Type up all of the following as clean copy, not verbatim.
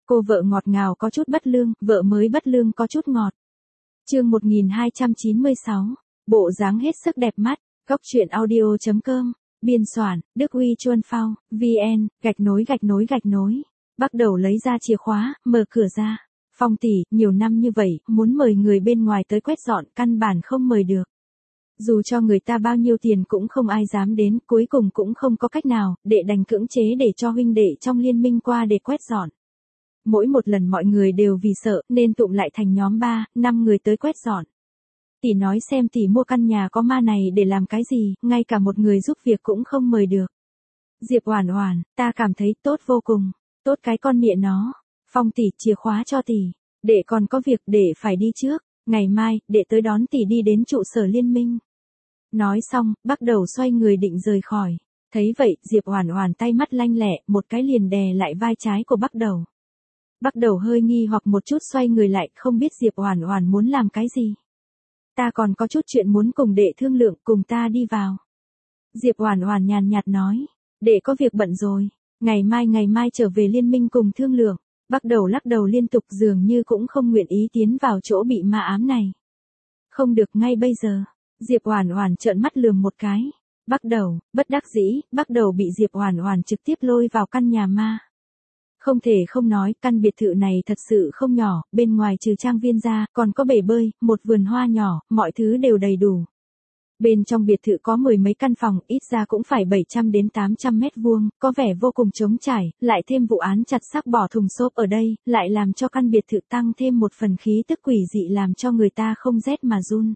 Cô vợ ngọt ngào có chút bất lương, vợ mới bất lương có chút ngọt. Chương 1296. Bộ dáng hết sức đẹp mắt. Góc truyện audio.com. Biên soạn, Đức Huy Chuân Phao, VN, gạch nối. Bắt đầu lấy ra chìa khóa, mở cửa ra. Phong tỷ, nhiều năm như vậy, muốn mời người bên ngoài tới quét dọn, căn bản không mời được. Dù cho người ta bao nhiêu tiền cũng không ai dám đến, cuối cùng cũng không có cách nào, đệ đành cưỡng chế để cho huynh đệ trong liên minh qua để quét dọn. Mỗi một lần mọi người đều vì sợ, nên tụm lại thành nhóm 3, 5 người tới quét dọn. Tỷ nói xem tỷ mua căn nhà có ma này để làm cái gì, ngay cả một người giúp việc cũng không mời được. Diệp Oản Oản, ta cảm thấy tốt vô cùng, tốt cái con mẹ nó. Phong tỷ, chìa khóa cho tỷ, đệ còn có việc đệ phải đi trước, ngày mai, đệ tới đón tỷ đi đến trụ sở liên minh. Nói xong, bắt đầu xoay người định rời khỏi. Thấy vậy, Diệp Oản Oản tay mắt lanh lẹ, một cái liền đè lại vai trái của Bắt Đầu. Bắt Đầu hơi nghi hoặc một chút xoay người lại, không biết Diệp Oản Oản muốn làm cái gì. Ta còn có chút chuyện muốn cùng đệ thương lượng, cùng ta đi vào. Diệp Oản Oản nhàn nhạt nói, đệ có việc bận rồi, ngày mai trở về liên minh cùng thương lượng. Bắt Đầu lắc đầu liên tục, dường như cũng không nguyện ý tiến vào chỗ bị ma ám này. Không được ngay bây giờ. Diệp Oản Oản trợn mắt lườm một cái. Bắt Đầu, bất đắc dĩ, Bắt Đầu bị Diệp Oản Oản trực tiếp lôi vào căn nhà ma. Không thể không nói, căn biệt thự này thật sự không nhỏ, bên ngoài trừ trang viên ra, còn có bể bơi, một vườn hoa nhỏ, mọi thứ đều đầy đủ. Bên trong biệt thự có 10 mấy căn phòng, ít ra cũng phải 700 đến 800 mét vuông, có vẻ vô cùng trống trải, lại thêm vụ án chặt xác bỏ thùng xốp ở đây, lại làm cho căn biệt thự tăng thêm một phần khí tức quỷ dị làm cho người ta không rét mà run.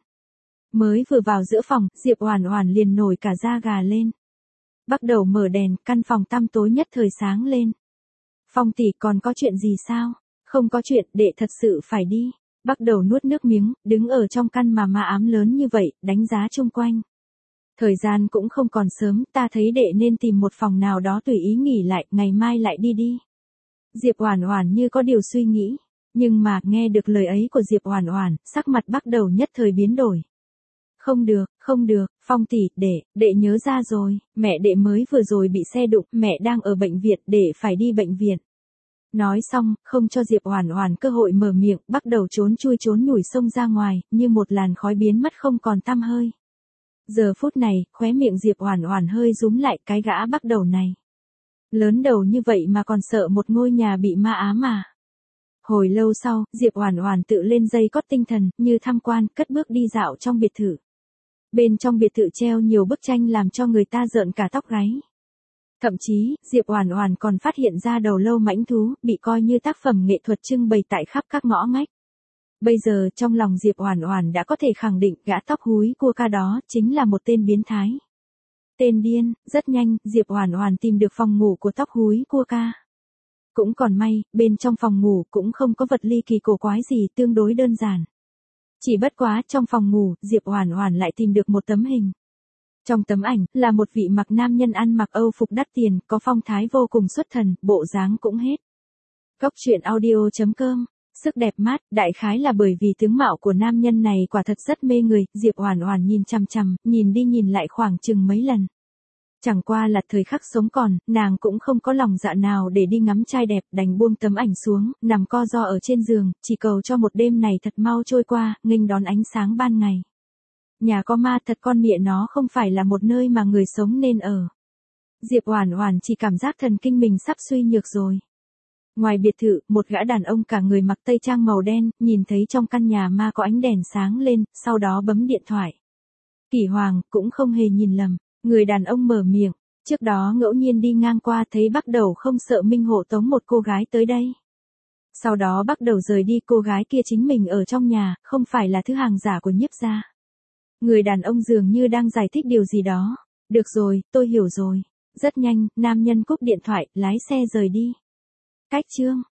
Mới vừa vào giữa phòng, Diệp Oản Oản liền nổi cả da gà lên. Bắt Đầu mở đèn, căn phòng tăm tối nhất thời sáng lên. Phong tỷ, còn có chuyện gì sao? Không có chuyện, đệ thật sự phải đi. Bắt Đầu nuốt nước miếng, đứng ở trong căn mà ma ám lớn như vậy, đánh giá chung quanh. Thời gian cũng không còn sớm, ta thấy đệ nên tìm một phòng nào đó tùy ý nghỉ lại, ngày mai lại đi đi. Diệp Oản Oản như có điều suy nghĩ, nhưng mà nghe được lời ấy của Diệp Oản Oản, sắc mặt Bắt Đầu nhất thời biến đổi. Không được, Phong tỷ, đệ nhớ ra rồi, mẹ đệ mới vừa rồi bị xe đụng, mẹ đang ở bệnh viện, đệ phải đi bệnh viện. Nói xong, không cho Diệp Oản Oản cơ hội mở miệng, Bắt Đầu trốn nhủi xông ra ngoài, như một làn khói biến mất không còn tăm hơi. Giờ phút này, khóe miệng Diệp Oản Oản hơi rúm lại, cái gã Bắt Đầu này. Lớn đầu như vậy mà còn sợ một ngôi nhà bị ma ám à? Hồi lâu sau, Diệp Oản Oản tự lên dây cót tinh thần, như tham quan, cất bước đi dạo trong biệt thự. Bên trong biệt thự treo nhiều bức tranh làm cho người ta rợn cả tóc gáy. Thậm chí, Diệp Oản Oản còn phát hiện ra đầu lâu mãnh thú, bị coi như tác phẩm nghệ thuật trưng bày tại khắp các ngõ ngách. Bây giờ, trong lòng Diệp Oản Oản đã có thể khẳng định gã tóc húi cua ca đó chính là một tên biến thái. Tên điên. Rất nhanh, Diệp Oản Oản tìm được phòng ngủ của tóc húi cua ca. Cũng còn may, bên trong phòng ngủ cũng không có vật ly kỳ cổ quái gì, tương đối đơn giản. Chỉ bất quá trong phòng ngủ, Diệp Oản Oản lại tìm được một tấm hình. Trong tấm ảnh, là một vị mặc nam nhân ăn mặc Âu phục đắt tiền, có phong thái vô cùng xuất thần, bộ dáng cũng hết. Góc truyện audio.com. Sức đẹp mắt, đại khái là bởi vì tướng mạo của nam nhân này quả thật rất mê người, Diệp Oản Oản nhìn chằm chằm, nhìn đi nhìn lại khoảng chừng mấy lần. Chẳng qua là thời khắc sống còn, nàng cũng không có lòng dạ nào để đi ngắm trai đẹp, đành buông tấm ảnh xuống, nằm co ro ở trên giường, chỉ cầu cho một đêm này thật mau trôi qua, nghênh đón ánh sáng ban ngày. Nhà có ma thật, con mẹ nó không phải là một nơi mà người sống nên ở. Diệp Oản Oản chỉ cảm giác thần kinh mình sắp suy nhược rồi. Ngoài biệt thự, một gã đàn ông cả người mặc tây trang màu đen, nhìn thấy trong căn nhà ma có ánh đèn sáng lên, sau đó bấm điện thoại. Kỷ Hoàng cũng không hề nhìn lầm. Người đàn ông mở miệng, trước đó ngẫu nhiên đi ngang qua thấy Bắt Đầu không sợ Minh hộ tống một cô gái tới đây. Sau đó Bắt Đầu rời đi, cô gái kia chính mình ở trong nhà, không phải là thứ hàng giả của Nhiếp gia. Người đàn ông dường như đang giải thích điều gì đó. Được rồi, tôi hiểu rồi. Rất nhanh, nam nhân cúp điện thoại, lái xe rời đi. Cách chương